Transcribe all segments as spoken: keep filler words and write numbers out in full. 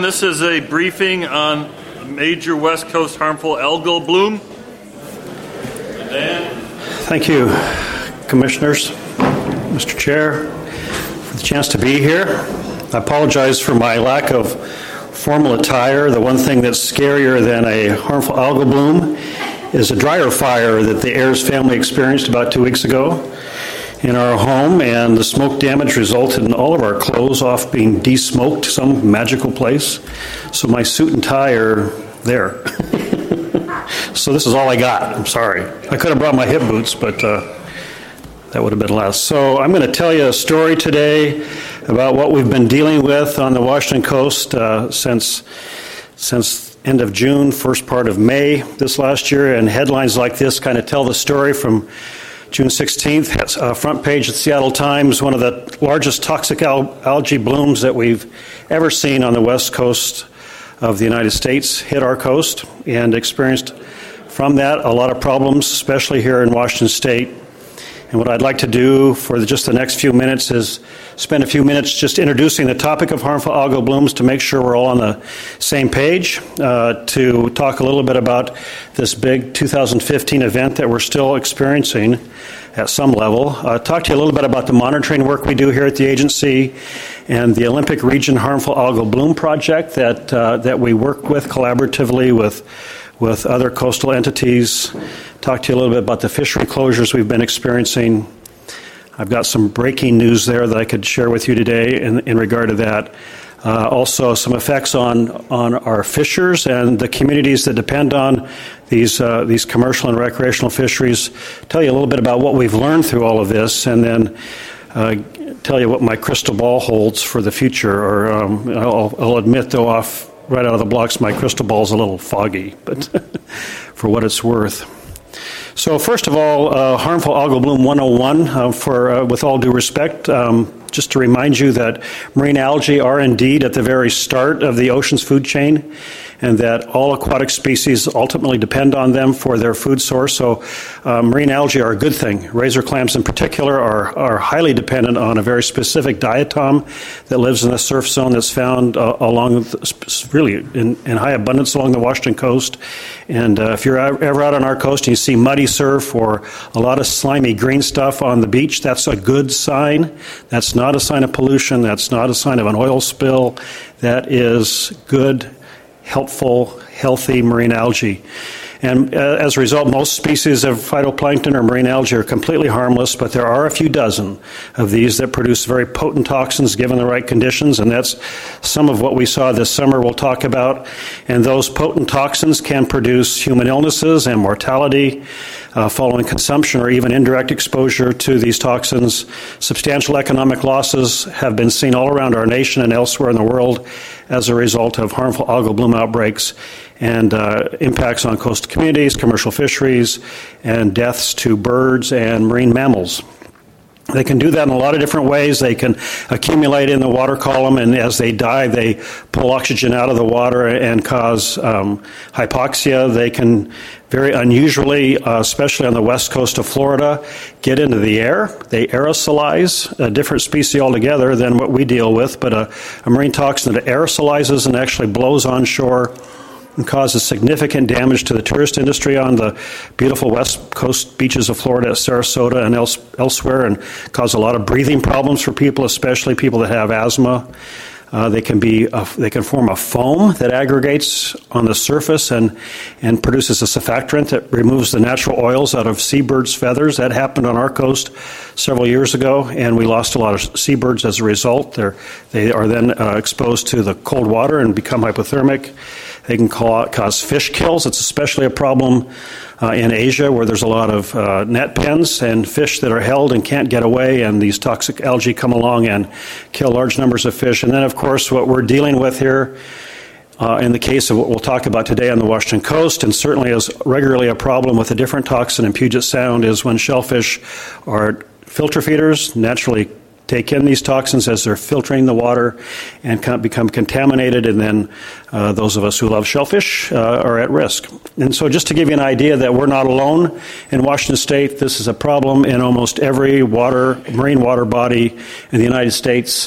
This is a briefing on major West Coast harmful algal bloom. Dan? Thank you, Commissioners, Mister Chair, for the chance to be here. I apologize for my lack of formal attire. The one thing that's scarier than a harmful algal bloom is a dryer fire that the Ayers family experienced about two weeks ago in our home, and the smoke damage resulted in all of our clothes off being de-smoked some magical place. So my suit and tie are there. So this is all I got. I'm sorry. I could have brought my hip boots, but uh, that would have been less. So I'm going to tell you a story today about what we've been dealing with on the Washington coast uh, since since end of June, first part of May this last year, and headlines like this kind of tell the story from June sixteenth, uh, front page of the Seattle Times, one of the largest toxic al- algae blooms that we've ever seen on the west coast of the United States hit our coast, and experienced from that a lot of problems, especially here in Washington State. And what I'd like to do for the, just the next few minutes is spend a few minutes just introducing the topic of harmful algal blooms to make sure we're all on the same page, uh, to talk a little bit about this big two thousand fifteen event that we're still experiencing at some level, uh, talk to you a little bit about the monitoring work we do here at the agency and the Olympic Region Harmful Algal Bloom Project that uh, that we work with collaboratively with with other coastal entities. Talk to you a little bit about the fishery closures we've been experiencing. I've got some breaking news there that I could share with you today in, in regard to that. Uh, also, some effects on, on our fishers and the communities that depend on these uh, these commercial and recreational fisheries. Tell you a little bit about what we've learned through all of this, and then uh, tell you what my crystal ball holds for the future. Or um, I'll, I'll admit, though, off right out of the blocks, my crystal ball is a little foggy, but for what it's worth. So first of all, uh, harmful algal bloom one oh one, uh, for uh, with all due respect, um, just to remind you that marine algae are indeed at the very start of the ocean's food chain, and that all aquatic species ultimately depend on them for their food source. So uh, marine algae are a good thing. Razor clams in particular are, are highly dependent on a very specific diatom that lives in the surf zone that's found uh, along, the, really in, in high abundance along the Washington coast. And uh, if you're ever out on our coast and you see muddy surf or a lot of slimy green stuff on the beach, that's a good sign. That's not a sign of pollution. That's not a sign of an oil spill. That is good, helpful, healthy marine algae. And uh, as a result, most species of phytoplankton or marine algae are completely harmless, but there are a few dozen of these that produce very potent toxins given the right conditions, and that's some of what we saw this summer we'll talk about. And those potent toxins can produce human illnesses and mortality uh, following consumption or even indirect exposure to these toxins. Substantial economic losses have been seen all around our nation and elsewhere in the world as a result of harmful algal bloom outbreaks, and uh, impacts on coastal communities, commercial fisheries, and deaths to birds and marine mammals. They can do that in a lot of different ways. They can accumulate in the water column, and as they die, they pull oxygen out of the water and cause um, hypoxia. They can very unusually, uh, especially on the west coast of Florida, get into the air. They aerosolize, a different species altogether than what we deal with, but a, a marine toxin that aerosolizes and actually blows onshore and causes significant damage to the tourist industry on the beautiful west coast beaches of Florida, Sarasota, and else, elsewhere, and cause a lot of breathing problems for people, especially people that have asthma. Uh, they can be a, they can form a foam that aggregates on the surface and and produces a surfactant that removes the natural oils out of seabirds' feathers. That happened on our coast several years ago, and we lost a lot of seabirds as a result. They're, they are then uh, exposed to the cold water and become hypothermic. They can cause fish kills. It's especially a problem uh, in Asia, where there's a lot of uh, net pens and fish that are held and can't get away, and these toxic algae come along and kill large numbers of fish. And then, of course, what we're dealing with here uh, in the case of what we'll talk about today on the Washington coast, and certainly is regularly a problem with a different toxin in Puget Sound, is when shellfish are filter feeders, naturally take in these toxins as they're filtering the water and can become contaminated, and then uh, those of us who love shellfish uh, are at risk. And so just to give you an idea that we're not alone in Washington State, this is a problem in almost every water, marine water body in the United States.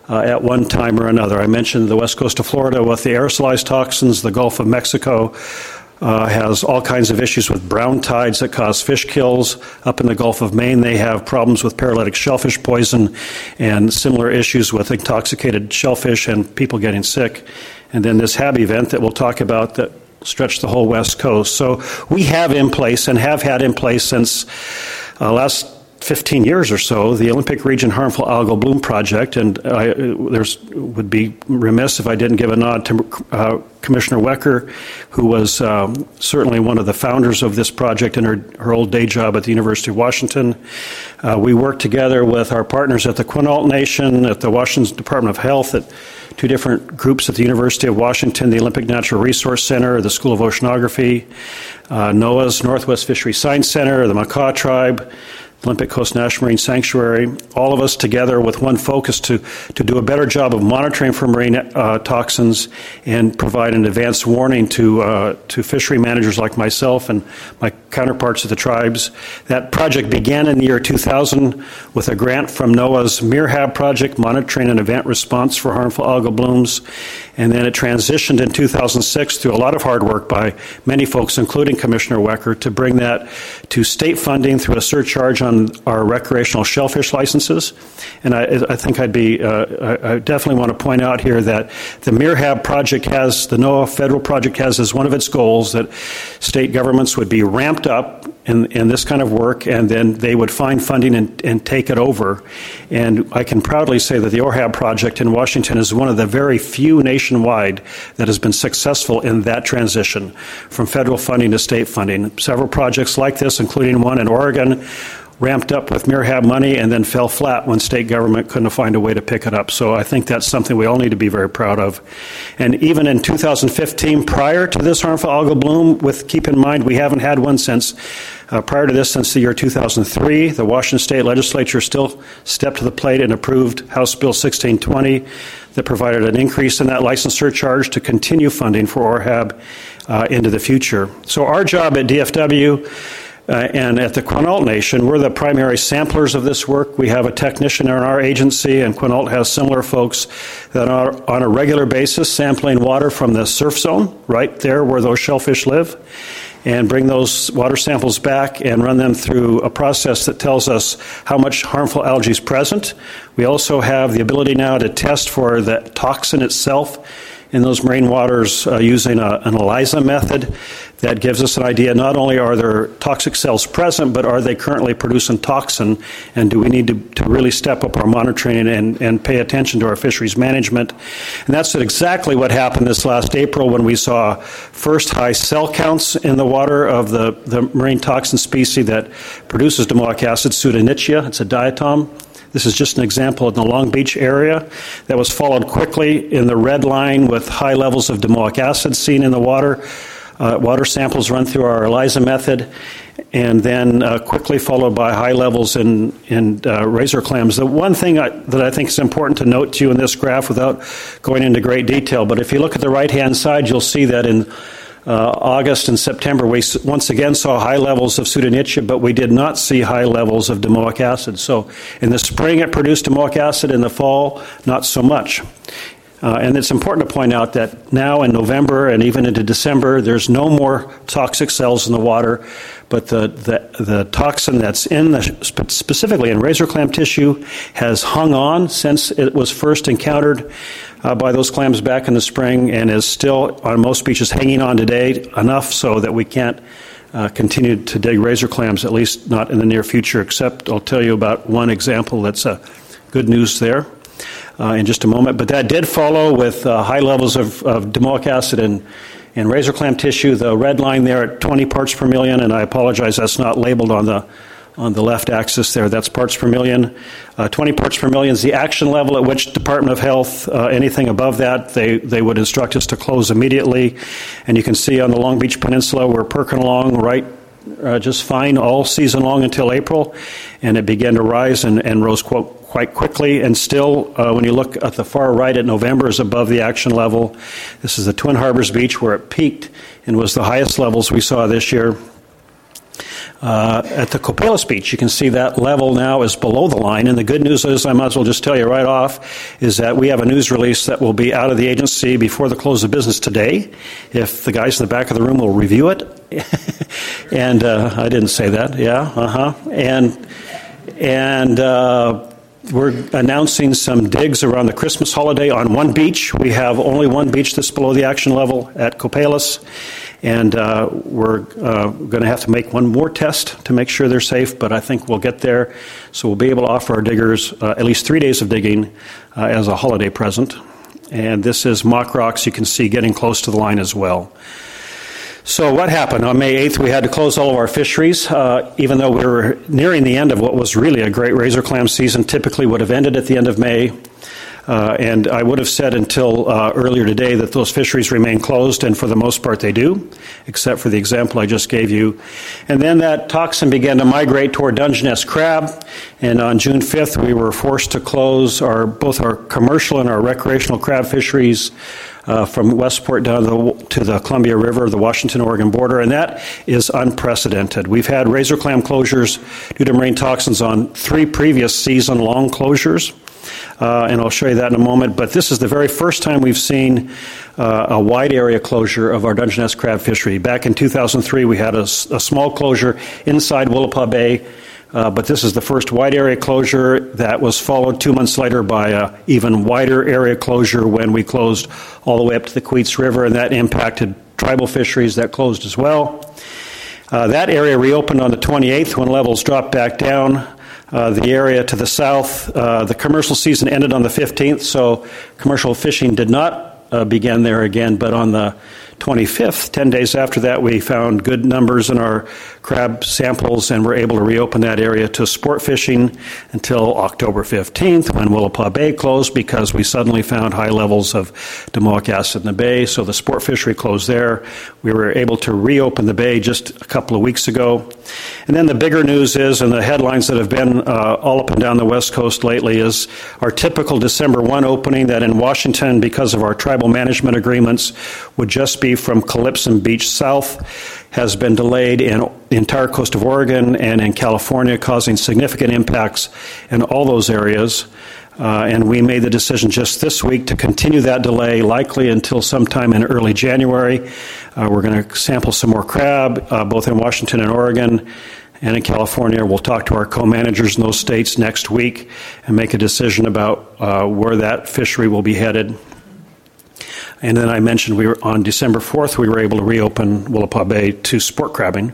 uh, at one time or another. I mentioned the west coast of Florida with the aerosolized toxins, the Gulf of Mexico Uh, has all kinds of issues with brown tides that cause fish kills. Up in the Gulf of Maine, they have problems with paralytic shellfish poison and similar issues with intoxicated shellfish and people getting sick. And then this H A B event that we'll talk about that stretched the whole West Coast. So we have in place and have had in place since uh, last fifteen years or so, the Olympic Region Harmful Algal Bloom Project, and I there's, would be remiss if I didn't give a nod to uh, Commissioner Wecker, who was um, certainly one of the founders of this project in her, her old day job at the University of Washington. Uh, we worked together with our partners at the Quinault Nation, at the Washington Department of Health, at two different groups at the University of Washington, the Olympic Natural Resource Center, the School of Oceanography, uh, NOAA's Northwest Fishery Science Center, the Makah Tribe, Olympic Coast National Marine Sanctuary, all of us together with one focus to, to do a better job of monitoring for marine uh, toxins and provide an advance warning to uh, to fishery managers like myself and my counterparts of the tribes. That project began in the year two thousand with a grant from NOAA's MIRHAB project, Monitoring and Event Response for Harmful Algal Blooms, and then it transitioned in two thousand six through a lot of hard work by many folks, including Commissioner Wecker, to bring that to state funding through a surcharge on our recreational shellfish licenses. And I, I think I'd be, uh, I definitely want to point out here that the MIRHAB project has, the NOAA federal project has as one of its goals that state governments would be ramped up in, in this kind of work, and then they would find funding and, and take it over. And I can proudly say that the O R H A B project in Washington is one of the very few nationwide that has been successful in that transition from federal funding to state funding. Several projects like this, including one in Oregon, ramped up with MIRHAB money and then fell flat when state government couldn't find a way to pick it up. So I think that's something we all need to be very proud of. And even in two thousand fifteen, prior to this harmful algal bloom, with keep in mind we haven't had one since, uh, prior to this since the year two thousand three, the Washington State Legislature still stepped to the plate and approved House Bill sixteen twenty that provided an increase in that license surcharge to continue funding for O R H A B uh, into the future. So our job at D F W Uh, and at the Quinault Nation, we're the primary samplers of this work. We have a technician in our agency, and Quinault has similar folks that are on a regular basis sampling water from the surf zone, right there where those shellfish live, and bring those water samples back and run them through a process that tells us how much harmful algae is present. We also have the ability now to test for the toxin itself in those marine waters uh, using a, an ELISA method that gives us an idea not only are there toxic cells present, but are they currently producing toxin, and do we need to, to really step up our monitoring and, and pay attention to our fisheries management. And that's exactly what happened this last April when we saw first high cell counts in the water of the, the marine toxin species that produces domoic acid, Pseudonychia. It's a diatom. This is just an example in the Long Beach area that was followed quickly in the red line with high levels of domoic acid seen in the water. Uh, water samples run through our ELISA method, and then uh, quickly followed by high levels in, in uh, razor clams. The one thing I, that I think is important to note to you in this graph without going into great detail, but if you look at the right-hand side, you'll see that in Uh, August and September, we once again saw high levels of Pseudonychia, but we did not see high levels of domoic acid. So in the spring it produced domoic acid, in the fall not so much. Uh, and it's important to point out that now in November and even into December, there's no more toxic cells in the water, but the, the, the toxin that's in the, specifically in razor clam tissue, has hung on since it was first encountered uh, by those clams back in the spring, and is still on most beaches hanging on today, enough so that we can't uh, continue to dig razor clams, at least not in the near future, except I'll tell you about one example that's uh, good news there. Uh, in just a moment, but that did follow with uh, high levels of, of domoic acid in, in razor clam tissue. The red line there at twenty parts per million, and I apologize, that's not labeled on the on the left axis there. That's parts per million. Uh, twenty parts per million is the action level at which Department of Health, uh, anything above that, they, they would instruct us to close immediately. And you can see on the Long Beach Peninsula, we're perking along right uh, just fine all season long until April, and it began to rise and, and rose quite, quite quickly. And still, uh, when you look at the far right at November, is above the action level. This is the Twin Harbors Beach where it peaked and was the highest levels we saw this year. Uh, at the Copalis Beach, you can see that level now is below the line. And the good news is, I might as well just tell you right off, is that we have a news release that will be out of the agency before the close of business today, if the guys in the back of the room will review it. and uh, I didn't say that, yeah, uh-huh. And, and uh, we're announcing some digs around the Christmas holiday on one beach. We have only one beach that's below the action level at Copalis. And uh, we're uh, going to have to make one more test to make sure they're safe, but I think we'll get there. So we'll be able to offer our diggers uh, at least three days of digging uh, as a holiday present. And this is mock rocks you can see getting close to the line as well. So what happened? On May eighth, we had to close all of our fisheries, uh, even though we were nearing the end of what was really a great razor clam season. Typically would have ended at the end of May. Uh, and I would have said until uh, earlier today that those fisheries remain closed, and for the most part they do, except for the example I just gave you. And then that toxin began to migrate toward Dungeness crab, and on June fifth we were forced to close our both our commercial and our recreational crab fisheries uh, from Westport down to the, to the Columbia River, the Washington-Oregon border, and that is unprecedented. We've had razor clam closures due to marine toxins on three previous season-long closures. Uh, and I'll show you that in a moment. But this is the very first time we've seen uh, a wide area closure of our Dungeness crab fishery. Back in two thousand three, we had a, a small closure inside Willapa Bay, uh, but this is the first wide area closure that was followed two months later by an even wider area closure when we closed all the way up to the Queets River, and that impacted tribal fisheries that closed as well. Uh, that area reopened on the twenty-eighth when levels dropped back down. Uh, the area to the south, uh, the commercial season ended on the fifteenth, so commercial fishing did not uh, begin there again, but on the twenty-fifth, ten days after that, we found good numbers in our crab samples and were able to reopen that area to sport fishing until October fifteenth, when Willapa Bay closed because we suddenly found high levels of domoic acid in the bay, so the sport fishery closed there. We were able to reopen the bay just a couple of weeks ago. And then the bigger news is, and the headlines that have been uh, all up and down the West Coast lately, is our typical December first opening that in Washington, because of our tribal management agreements, would just be from Calypso Beach south, has been delayed in the entire coast of Oregon and in California, causing significant impacts in all those areas. Uh, and we made the decision just this week to continue that delay, likely until sometime in early January. Uh, we're going to sample some more crab, uh, both in Washington and Oregon and in California. We'll talk to our co-managers in those states next week and make a decision about uh, where that fishery will be headed. And then I mentioned we were on December fourth, we were able to reopen Willapa Bay to sport crabbing.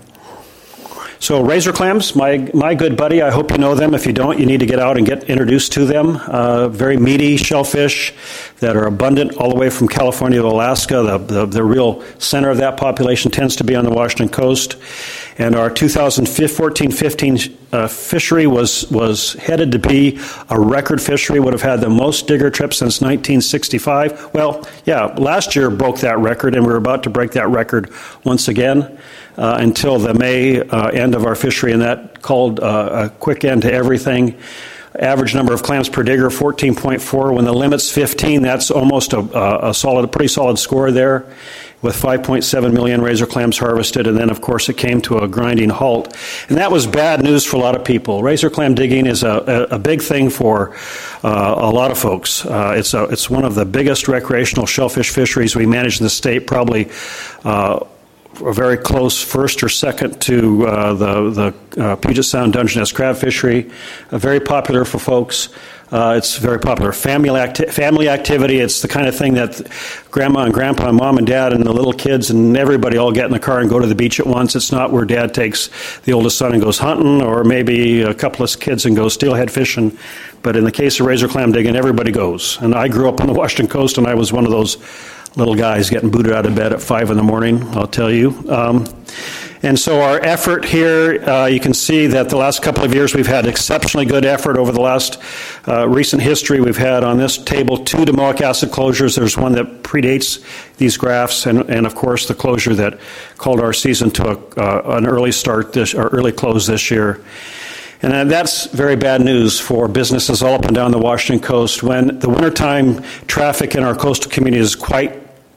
So razor clams, my my good buddy, I hope you know them. If you don't, you need to get out and get introduced to them. Uh, very meaty shellfish that are abundant all the way from California to Alaska. The, the, the real center of that population tends to be on the Washington coast. And our two thousand fourteen fifteen uh, fishery was, was headed to be a record fishery, would have had the most digger trips since nineteen sixty-five. Well, yeah, last year broke that record, and we're about to break that record once again. Uh, until the May uh, end of our fishery, and that called uh, a quick end to everything. Average number of clams per digger, fourteen point four. When the limit's fifteen, that's almost a, a solid, a pretty solid score there, with five point seven million razor clams harvested, and then, of course, it came to a grinding halt. And that was bad news for a lot of people. Razor clam digging is a, a, a big thing for uh, a lot of folks. Uh, it's, a, it's one of the biggest recreational shellfish fisheries we manage in the state, probably uh, a very close first or second to uh, the, the uh, Puget Sound Dungeness crab fishery. Uh, very popular for folks. Uh, it's very popular family, acti- family activity. It's the kind of thing that grandma and grandpa and mom and dad and the little kids and everybody all get in the car and go to the beach at once. It's not where dad takes the oldest son and goes hunting, or maybe a couple of kids and goes steelhead fishing. But in the case of razor clam digging, everybody goes. And I grew up on the Washington coast, and I was one of those little guys getting booted out of bed at five in the morning, I'll tell you. Um, and so our effort here, uh, you can see that the last couple of years we've had exceptionally good effort over the last uh, recent history. We've had on this table two domoic acid closures. There's one that predates these graphs, and, and of course the closure that called our season to a, uh, an early start, this, or early close this year. And that's very bad news for businesses all up and down the Washington coast when the wintertime traffic in our coastal community is quite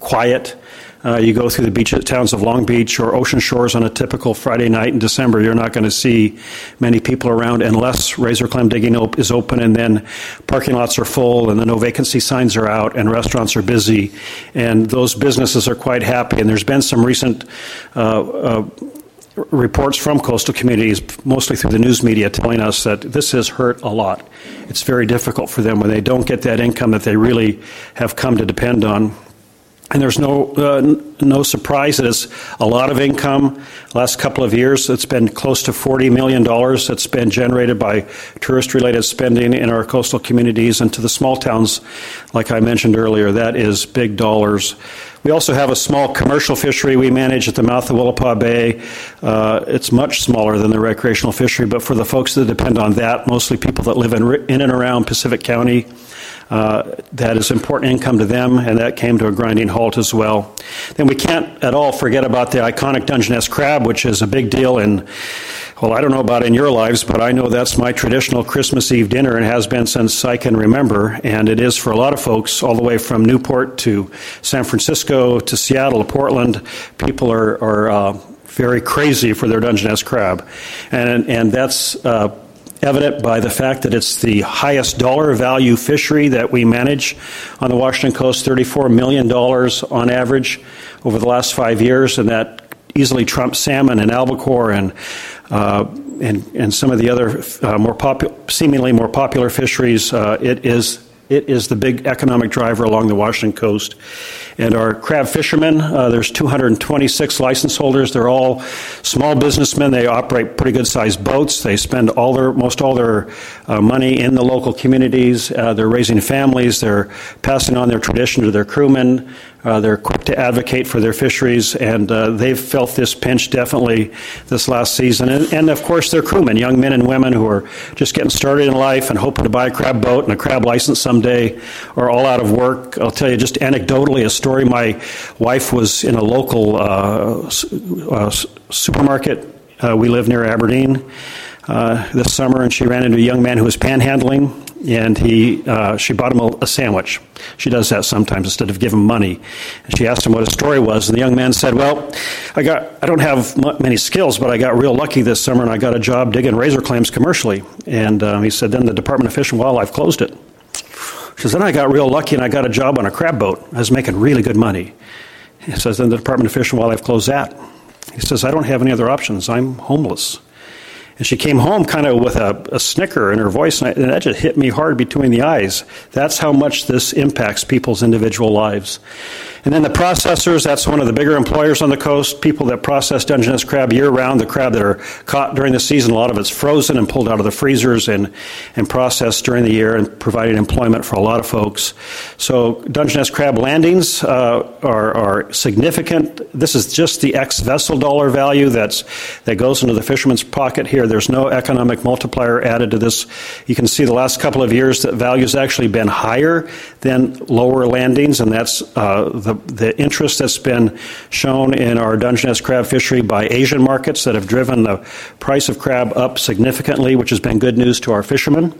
quiet. Uh, you go through the beach towns of Long Beach or Ocean Shores on a typical Friday night in December, you're not going to see many people around unless razor clam digging op- is open, and then parking lots are full and the no vacancy signs are out and restaurants are busy, and those businesses are quite happy. And there's been some recent uh, uh, reports from coastal communities, mostly through the news media, telling us that this has hurt a lot. It's very difficult for them when they don't get that income that they really have come to depend on. And there's no uh, no surprise that it's a lot of income. Last couple of years, it's been close to forty million dollars that's been generated by tourist-related spending in our coastal communities. And to the small towns, like I mentioned earlier, that is big dollars. We also have a small commercial fishery we manage at the mouth of Willapa Bay. Uh, it's much smaller than the recreational fishery, but for the folks that depend on that, mostly people that live in, in and around Pacific County, Uh, that is important income to them, and that came to a grinding halt as well. Then we can't at all forget about the iconic Dungeness crab, which is a big deal in, well, I don't know about in your lives, but I know that's my traditional Christmas Eve dinner and has been since I can remember, and it is for a lot of folks all the way from Newport to San Francisco to Seattle to Portland. People are, are uh, very crazy for their Dungeness crab, and, and that's uh, evident by the fact that it's the highest dollar value fishery that we manage on the Washington coast, thirty-four million dollars on average over the last five years, and that easily trumps salmon and albacore and uh, and, and some of the other uh, more popu- seemingly more popular fisheries. Uh, it is It is the big economic driver along the Washington coast. And our crab fishermen, uh, there's two hundred twenty-six license holders. They're all small businessmen. They operate pretty good-sized boats. They spend all their most all their uh, money in the local communities. Uh, they're raising families. They're passing on their tradition to their crewmen. Uh, they're quick to advocate for their fisheries, and uh, they've felt this pinch definitely this last season. And, and, of course, they're crewmen, young men and women who are just getting started in life and hoping to buy a crab boat and a crab license someday, or all out of work. I'll tell you just anecdotally a story. My wife was in a local uh, uh, supermarket. Uh, we live near Aberdeen uh, this summer, and she ran into a young man who was panhandling. And he, uh, she bought him a, a sandwich. She does that sometimes instead of giving him money. And she asked him what his story was, and the young man said, "Well, I got, I don't have m- many skills, but I got real lucky this summer, and I got a job digging razor clams commercially." And um, he said, "Then the Department of Fish and Wildlife closed it." She says, "Then I got real lucky, and I got a job on a crab boat. I was making really good money." He says, "Then the Department of Fish and Wildlife closed that." He says, "I don't have any other options. I'm homeless." And she came home kind of with a, a snicker in her voice, and, I, and that just hit me hard between the eyes. That's how much this impacts people's individual lives. And then the processors, that's one of the bigger employers on the coast, people that process Dungeness crab year-round, the crab that are caught during the season. A lot of it's frozen and pulled out of the freezers and, and processed during the year, and providing employment for a lot of folks. So Dungeness crab landings uh, are, are significant. This is just the ex-vessel dollar value that's that goes into the fisherman's pocket here. There's no economic multiplier added to this. You can see the last couple of years that value's actually been higher than lower landings, and that's uh, the the interest that's been shown in our Dungeness crab fishery by Asian markets that have driven the price of crab up significantly, which has been good news to our fishermen.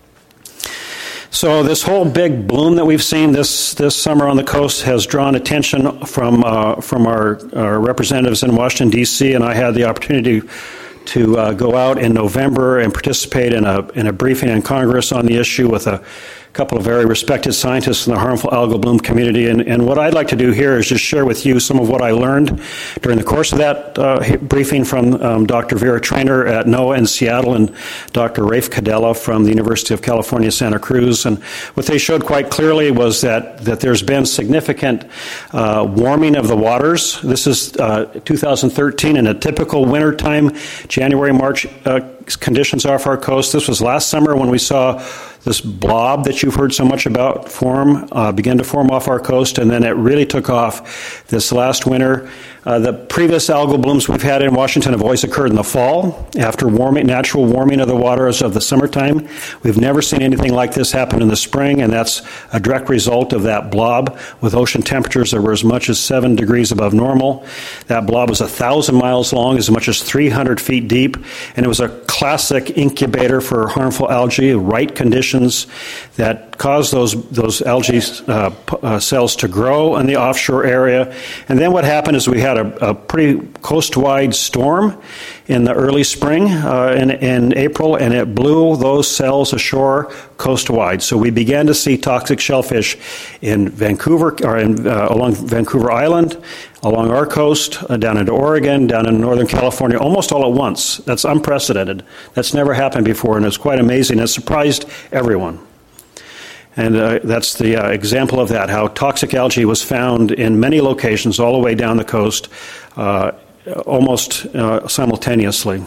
So this whole big bloom that we've seen this, this summer on the coast has drawn attention from uh, from our, our representatives in Washington, D C, and I had the opportunity to uh, go out in November and participate in a in a briefing in Congress on the issue with a couple of very respected scientists in the harmful algal bloom community. And, and what I'd like to do here is just share with you some of what I learned during the course of that uh, briefing from um, Doctor Vera Trainer at NOAA in Seattle and Doctor Rafe Cadella from the University of California, Santa Cruz. And what they showed quite clearly was that, that there's been significant uh, warming of the waters. This is uh, two thousand thirteen in a typical wintertime, January, March uh, conditions off our coast. This was last summer when we saw this blob that you've heard so much about form, uh, began to form off our coast, and then it really took off this last winter. Uh, the previous algal blooms we've had in Washington have always occurred in the fall, after warming, natural warming of the waters of the summertime. We've never seen anything like this happen in the spring, and that's a direct result of that blob. With ocean temperatures that were as much as seven degrees above normal. That blob was a thousand miles long, as much as three hundred feet deep, and it was a classic incubator for harmful algae, right conditions that cause those those algae uh, p- uh, cells to grow in the offshore area. And then what happened is we had a, a pretty coast-wide storm in the early spring uh, in, in April, and it blew those cells ashore coast-wide. So we began to see toxic shellfish in Vancouver, or in, uh, along Vancouver Island, along our coast, uh, down into Oregon, down in Northern California, almost all at once. That's unprecedented. That's never happened before, and it's quite amazing. It surprised everyone. And uh, that's the uh, example of that, how toxic algae was found in many locations all the way down the coast, uh, almost uh, simultaneously.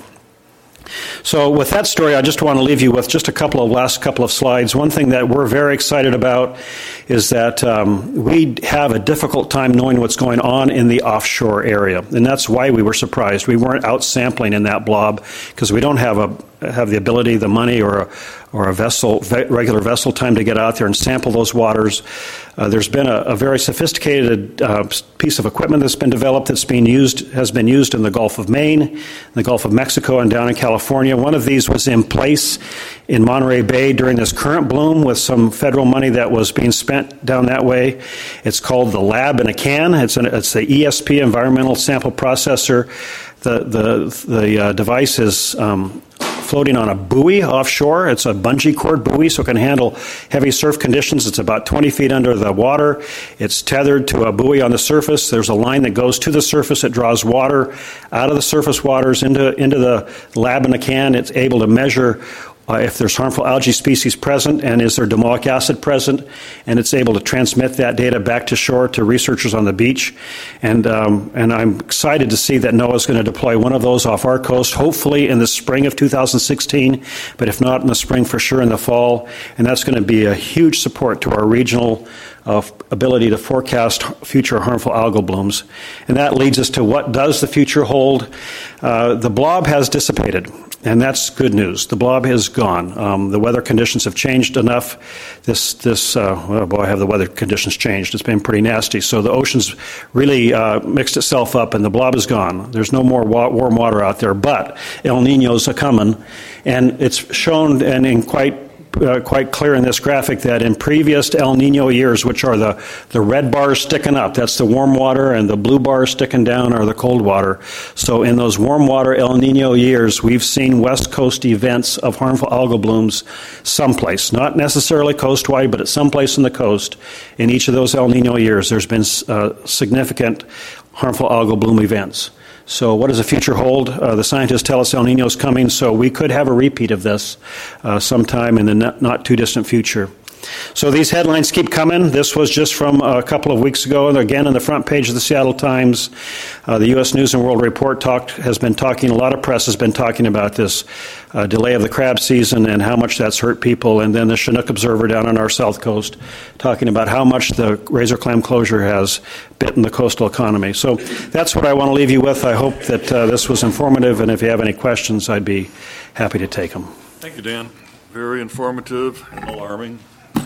So with that story, I just want to leave you with just a couple of last couple of slides. One thing that we're very excited about is that um, we have a difficult time knowing what's going on in the offshore area, and that's why we were surprised. We weren't out sampling in that blob because we don't have a have the ability, the money, or a, or a vessel, regular vessel time to get out there and sample those waters. Uh, there's been a, a very sophisticated uh, piece of equipment that's been developed that's being used, has been used in the Gulf of Maine, the Gulf of Mexico, and down in California. One of these was in place in Monterey Bay during this current bloom with some federal money that was being spent down that way. It's called the Lab in a Can. It's, an, it's the E S P, Environmental Sample Processor. The, the, the uh, device is um, floating on a buoy offshore. It's a bungee cord buoy, so it can handle heavy surf conditions. It's about twenty feet under the water. It's tethered to a buoy on the surface. There's a line that goes to the surface. It draws water out of the surface waters into, into the lab in a can. It's able to measure Uh, if there's harmful algae species present and is there domoic acid present, and it's able to transmit that data back to shore to researchers on the beach. And um, and I'm excited to see that NOAA is going to deploy one of those off our coast, hopefully in the spring of two thousand sixteen, but if not in the spring, for sure in the fall. And that's going to be a huge support to our regional uh, ability to forecast future harmful algal blooms. And that leads us to what does the future hold? Uh, the blob has dissipated. And that's good news. The blob is gone. Um, the weather conditions have changed enough. This, this, uh, oh boy, have the weather conditions changed. It's been pretty nasty. So the ocean's really uh, mixed itself up, and the blob is gone. There's no more wa- warm water out there, but El Niño's a coming, and it's shown and in quite. Uh, quite clear in this graphic that in previous El Nino years, which are the, the red bars sticking up, that's the warm water, and the blue bars sticking down are the cold water. So in those warm water El Nino years, we've seen West Coast events of harmful algal blooms someplace, not necessarily coastwide, but at someplace in the coast. In each of those El Nino years, there's been uh, significant harmful algal bloom events. So what does the future hold? Uh, the scientists tell us El Nino is coming, so we could have a repeat of this uh, sometime in the not, not too distant future. So these headlines keep coming. This was just from a couple of weeks ago, and again on the front page of the Seattle Times. Uh, the U S News and World Report talked, has been talking, a lot of press has been talking about this uh, delay of the crab season and how much that's hurt people. And then the Chinook Observer down on our south coast talking about how much the razor clam closure has bitten the coastal economy. So that's what I want to leave you with. I hope that uh, this was informative, and if you have any questions, I'd be happy to take them. Thank you, Dan. Very informative and alarming.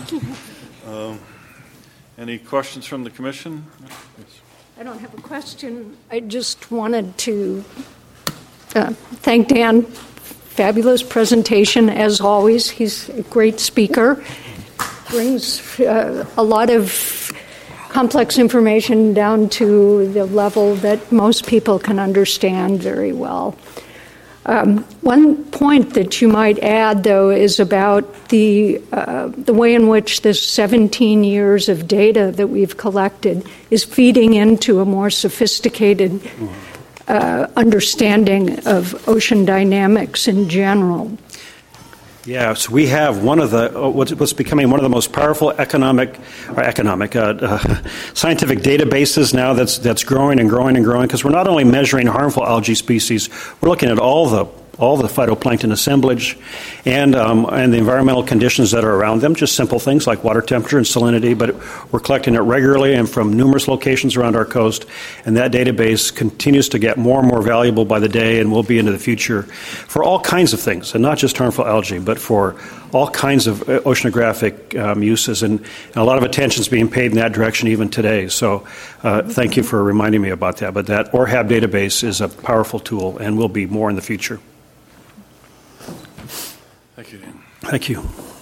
Um, any questions from the Commission? I don't have a question. I just wanted to uh, thank Dan. Fabulous presentation, as always. He's a great speaker. Brings uh, a lot of complex information down to the level that most people can understand very well. Um, one point that you might add, though, is about the uh, the way in which this seventeen years of data that we've collected is feeding into a more sophisticated uh, understanding of ocean dynamics in general. Yeah, so we have one of the what's becoming one of the most powerful economic or economic uh, uh, scientific databases now that's that's growing and growing and growing, because we're not only measuring harmful algae species, we're looking at all the all the phytoplankton assemblage and um, and the environmental conditions that are around them, just simple things like water temperature and salinity, but we're collecting it regularly and from numerous locations around our coast, and that database continues to get more and more valuable by the day and will be into the future for all kinds of things, and not just harmful algae, but for all kinds of oceanographic um, uses, and, and a lot of attention is being paid in that direction even today. So uh, thank you for reminding me about that. But that O R H A B database is a powerful tool and will be more in the future. Thank you, Dan. Thank you.